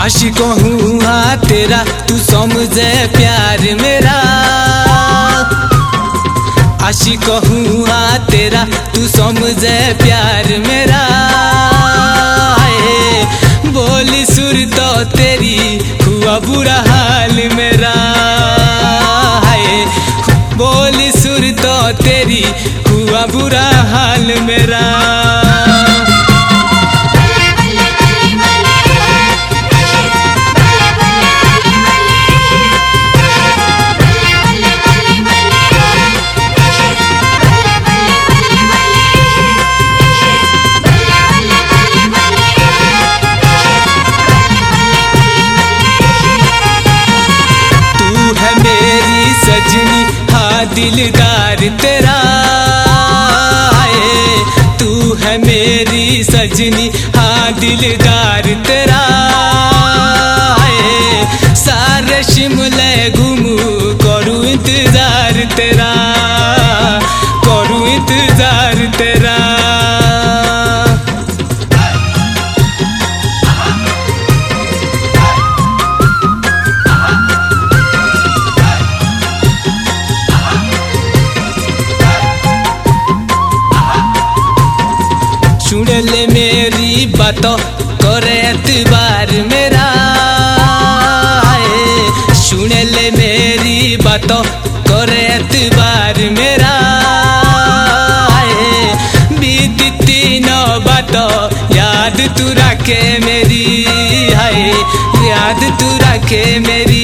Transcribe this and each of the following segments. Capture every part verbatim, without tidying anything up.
आशिक हूँ हाँ तेरा, तू समझे प्यार मेरा। आशिक हूँ हाँ तेरा, तू समझे प्यार मेरा। बोली सुर तो तेरी हुआ बुरा हाल मेरा। बोली सुर तो तेरी हुआ बुरा हाल मेरा। सजनी हाँ दिलदार तेरा है, तू है मेरी सजनी हाँ दिलदार तेरा है। सारे शिमले घूमू करूँ इंतजार तेरा, करूँ इंतजार तेरा। सुन ले मेरी बातों करे एतबार मेरा है। सुन ले मेरी बातों करे एतबार मेरा है। बीती तीनों बातों याद तू रखे मेरी है, याद तू रखे मेरी।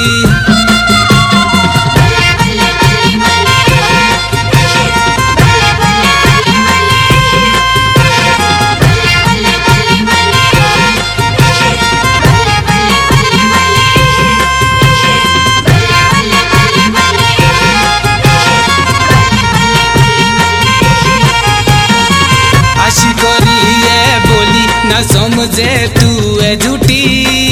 आशिक ये बोली ना समझे तू है झूठी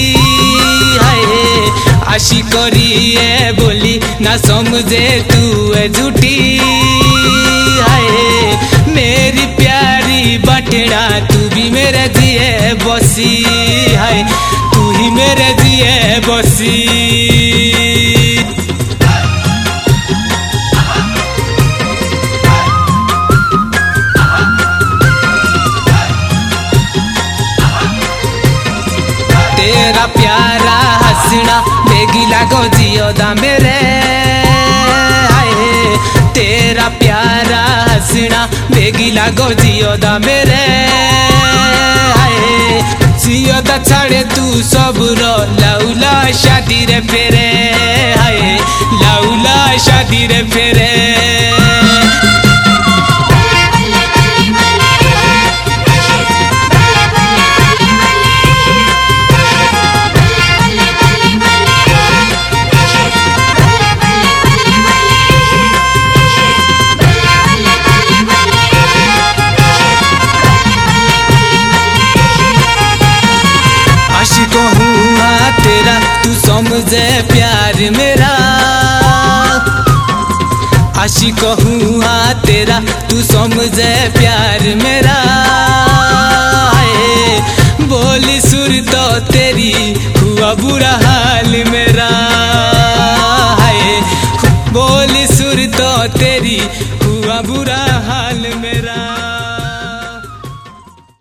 है। आशिक ये बोली ना समझे तू है झूठी है। मेरी प्यारी बटड़ा तू भी मेरे जिए बसी है, तू ही मेरे जिए बसी। तेरा प्यारा हंसना बेगी लागो जियोदा मेरे आए। तेरा प्यारा हंसना बेगी लागो जियोदा मेरे आए। जियोदा छाड़े तू सब रो लाउला शादी रे फेरे आए, लाउला शादी रे फेरे। आशिक हूँ हाँ तेरा, तू समझे प्यार मेरा। आशिक हूँ हाँ तेरा, तू समझे प्यार मेरा है। बोली सुर तो तेरी हुआ बुरा हाल मेरा है। बोली सुर तो तेरी हुआ बुरा हाल